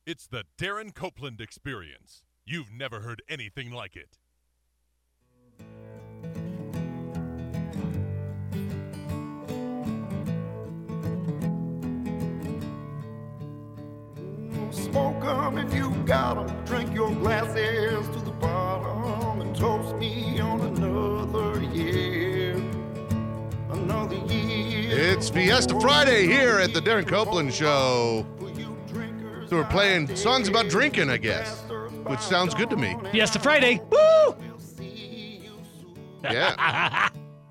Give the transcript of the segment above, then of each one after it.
It's the Darren Copeland Experience. You've never heard anything like it. Smoke 'em if you got 'em. Drink your glasses to the bottom and toast me on another year. Another year. It's Fiesta Friday here at the Darren Copeland Show. So we're playing songs about drinking, I guess, which sounds good to me. Fiesta Friday. Woo! Yeah.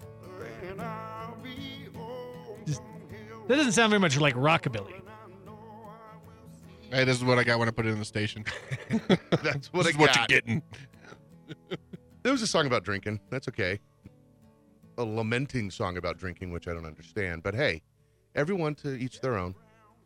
That doesn't sound very much like rockabilly. Hey, this is what I got when I put it in the station. That's what This I is what got. you're getting. There was a song about drinking. That's okay. A lamenting song about drinking, which I don't understand. But hey, everyone to each their own.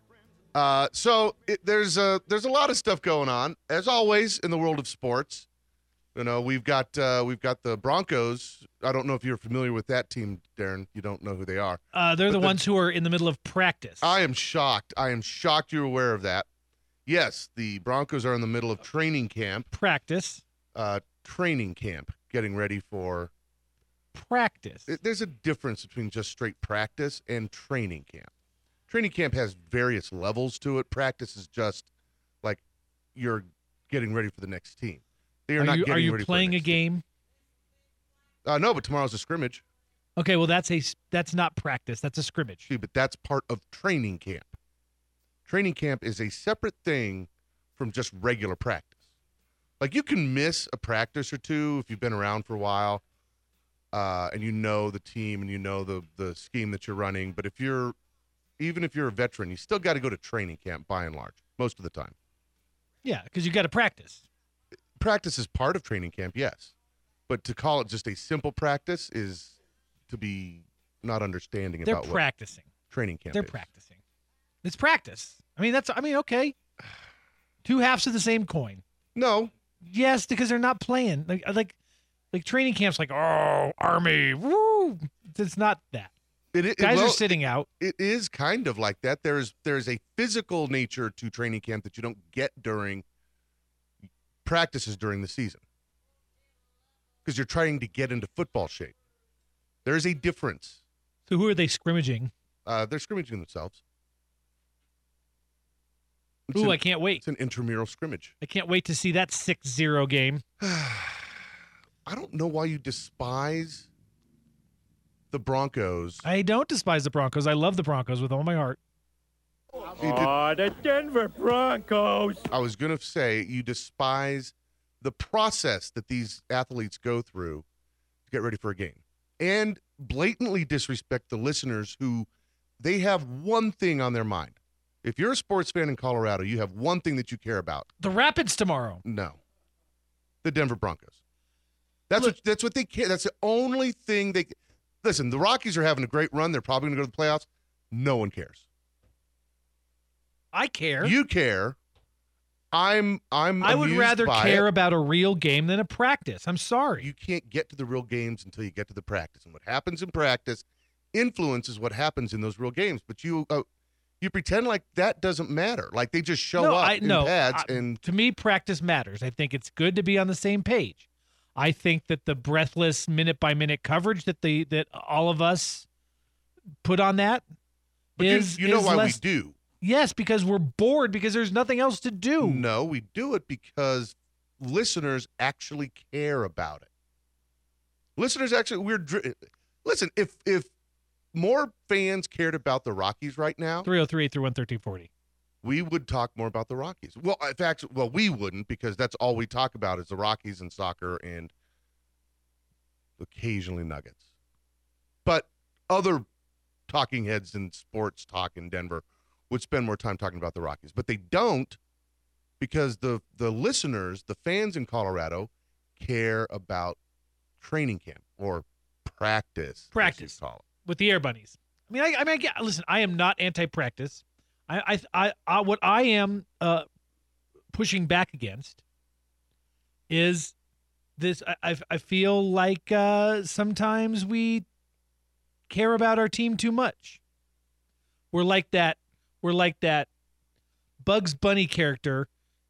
There's a lot of stuff going on, as always, in the world of sports. You know, we've got the Broncos. I don't know if you're familiar with that team, Darren. You don't know who they are. They're the ones who are in the middle of practice. I am shocked. You're aware of that. Yes, the Broncos are in the middle of training camp. Practice. Getting ready for Practice. There's a difference between just straight practice and training camp. Training camp has various levels to it. Practice is just like you're getting ready for the next team. Are you playing a game? No, but tomorrow's a scrimmage. Okay, well that's not practice. That's a scrimmage. See, but that's part of training camp. Training camp is a separate thing from just regular practice. Like you can miss a practice or two if you've been around for a while, and you know the team and you know the scheme that you're running. But even if you're a veteran, you still got to go to training camp by and large, most of the time. Yeah, because you got to practice. Practice is part of training camp, yes. But to call it just a simple practice is to be not understanding They're about practicing. what training camp They're is. practicing. It's practice. Okay. Two halves of the same coin. No. Yes, because they're not playing. Like training camp's like, oh, Army, woo. It's not that. Guys are sitting out. It is kind of like that. There's a physical nature to training camp that you don't get during practices during the season because you're trying to get into football shape. There's a difference. So who are they scrimmaging? They're scrimmaging themselves. I can't wait. It's an intramural scrimmage. I can't wait to see that 6-0 game. I don't know why you despise the Broncos. I don't despise the Broncos. I love the Broncos with all my heart. The Denver Broncos. I was going to say you despise the process that these athletes go through to get ready for a game and blatantly disrespect the listeners who they have one thing on their mind. If you're a sports fan in Colorado, you have one thing that you care about. The Rapids tomorrow. No. The Denver Broncos. That's what they care. That's the only thing they – listen, the Rockies are having a great run. They're probably going to go to the playoffs. No one cares. I care. You care. I would rather care about a real game than a practice. I'm sorry. You can't get to the real games until you get to the practice. And what happens in practice influences what happens in those real games. But you pretend like that doesn't matter. Like they just show up in pads. And to me, practice matters. I think it's good to be on the same page. I think that the breathless minute-by-minute coverage that all of us put on that is you know why less, we do. Yes, because we're bored because there's nothing else to do. No, we do it because listeners actually care about it. Listeners actually, listen, if more fans cared about the Rockies right now, 303-831-1340. We would talk more about the Rockies. Well, in fact, we wouldn't because that's all we talk about is the Rockies and soccer and occasionally Nuggets. But other talking heads in sports talk in Denver would spend more time talking about the Rockies. But they don't because the listeners, the fans in Colorado, care about training camp or practice. Practice. Call it. With the Air Bunnies. Listen, I am not anti-practice. What I am pushing back against is this. I feel like sometimes we care about our team too much. We're like that Bugs Bunny character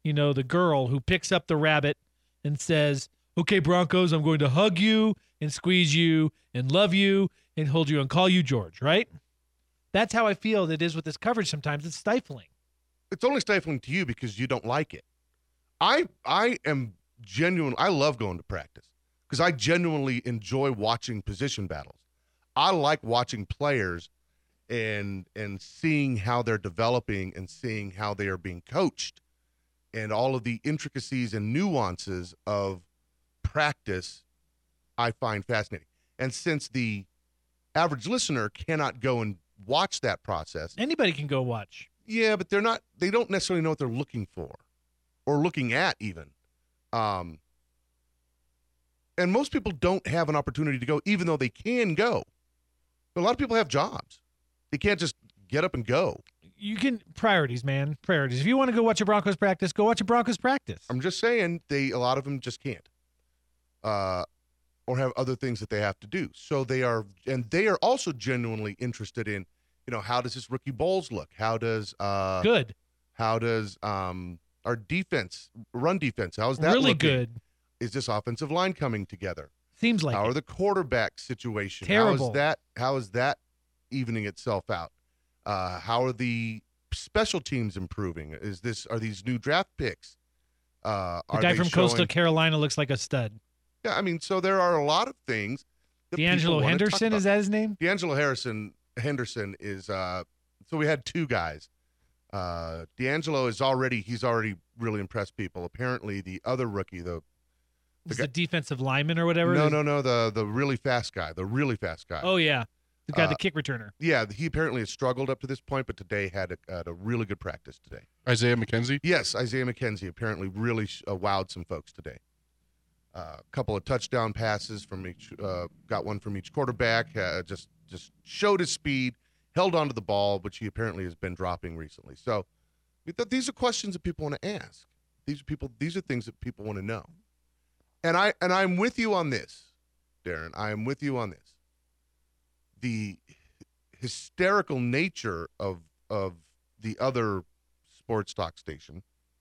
the girl who picks up the rabbit and says, "Okay, Broncos, I'm going to hug you and squeeze you and love you and hold you and call you George," right? That's how I feel it is with this coverage sometimes. It's stifling. It's only stifling to you because you don't like it. I am genuine. I love going to practice because I genuinely enjoy watching position battles. I like watching players and seeing how they're developing and seeing how they are being coached and all of the intricacies and nuances of practice I find fascinating. And since the average listener cannot go and watch that process. Anybody can go watch. Yeah, but they don't necessarily know what they're looking for or looking at even. And most people don't have an opportunity to go, even though they can go. A lot of people have jobs. They can't just get up and go. You can priorities, man. Priorities. If you want to go watch a Broncos practice, go watch a Broncos practice. I'm just saying a lot of them just can't. Or have other things that they have to do. So they are also genuinely interested in, how does this rookie Bowles look? How does good? How does our defense, run defense, how is that really looking? Good? Is this offensive line coming together? Seems like how are the quarterback situation? Terrible. How is that evening itself out? How are the special teams improving? Are these new draft picks? The guy from Coastal Carolina looks like a stud. Yeah, I mean, so there are a lot of things. D'Angelo Henderson, is that his name? D'Angelo Henderson is. So we had two guys. D'Angelo he's already really impressed people. Apparently, the other rookie, the defensive lineman or whatever. No, the really fast guy. Oh yeah, the guy, the kick returner. Yeah, he apparently has struggled up to this point, but today had a really good practice today. Isaiah McKenzie? Yes, Isaiah McKenzie apparently really wowed some folks today. A couple of touchdown passes from each, got one from each quarterback. Just showed his speed, held onto the ball, which he apparently has been dropping recently. So these are questions that people want to ask. These are things that people want to know. And I'm with you on this, Darren. I am with you on this. The hysterical nature of the other sports talk station.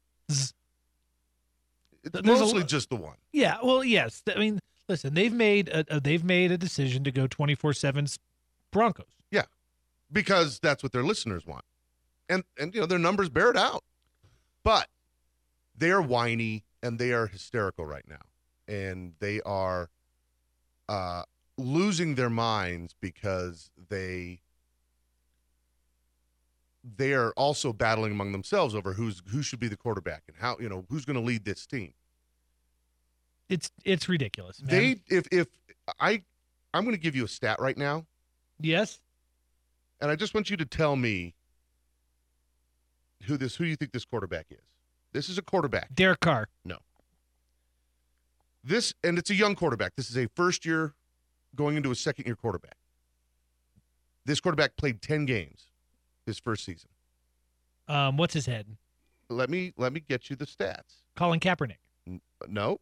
It's mostly just the one. Yeah, well, yes. I mean, listen, they've made a decision to go 24/7 Broncos. Yeah, because that's what their listeners want, and their numbers bear it out. But they are whiny and they are hysterical right now, and they are losing their minds because they are also battling among themselves over who should be the quarterback and how who's going to lead this team. It's ridiculous, man. I'm going to give you a stat right now. Yes. And I just want you to tell me who you think this quarterback is. This is a quarterback. Derek Carr. No. And it's a young quarterback. This is a first year going into a second year quarterback. This quarterback played 10 games his first season. What's his head? Let me get you the stats. Colin Kaepernick. No.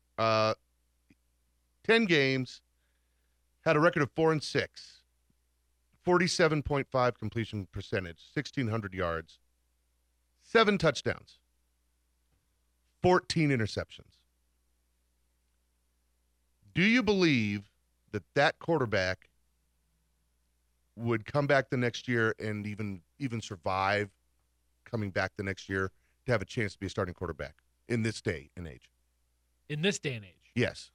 10 games, had a record of 4-6, 47.5 completion percentage, 1,600 yards, 7 touchdowns, 14 interceptions. Do you believe that quarterback would come back the next year and even survive coming back the next year to have a chance to be a starting quarterback in this day and age? In this day and age? Yes.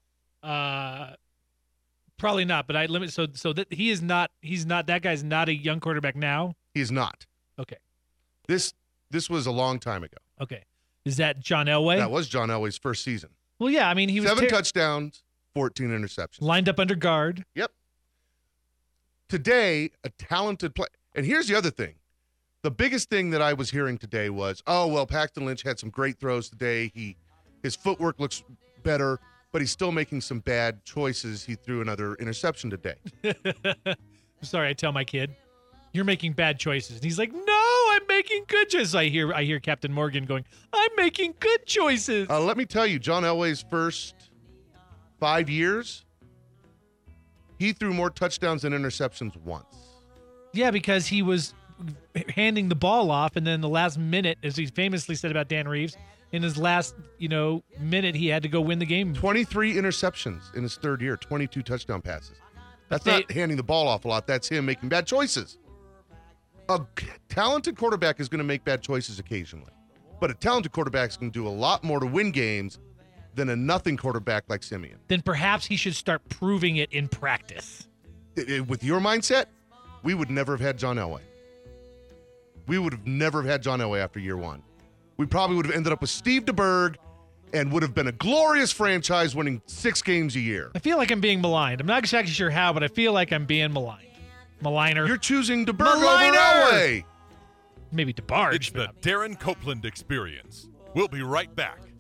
Probably not, but I limit so that he's not that guy's not a young quarterback now. He's not. Okay. This was a long time ago. Okay. Is that John Elway? That was John Elway's first season. Well, yeah, I mean he was 7 touchdowns, 14 interceptions. Lined up under guard. Yep. Today, a talented play. And here's the other thing. The biggest thing that I was hearing today was, Paxton Lynch had some great throws today. His footwork looks better, but he's still making some bad choices. He threw another interception today. I'm sorry, I tell my kid, you're making bad choices. And he's like, no, I'm making good choices. I hear Captain Morgan going, I'm making good choices. Let me tell you, John Elway's first 5 years, he threw more touchdowns than interceptions once. Yeah, because he was handing the ball off, and then the last minute, as he famously said about Dan Reeves, in his last, minute, he had to go win the game. 23 interceptions in his third year, 22 touchdown passes. That's not handing the ball off a lot. That's him making bad choices. A talented quarterback is going to make bad choices occasionally, but a talented quarterback is going to do a lot more to win games than a nothing quarterback like Simeon. Then perhaps he should start proving it in practice. With your mindset, we would never have had John Elway. We would have never have had John Elway after year one. We probably would have ended up with Steve DeBerg and would have been a glorious franchise winning 6 games a year. I feel like I'm being maligned. I'm not exactly sure how, but I feel like I'm being maligned. Maligner. You're choosing DeBerg over Maligner! Elway. Maybe DeBarge. It's the Darren Copeland Experience. We'll be right back.